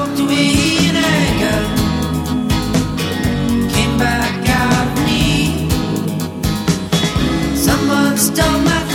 walked away in anger, came back out of me. Someone stole my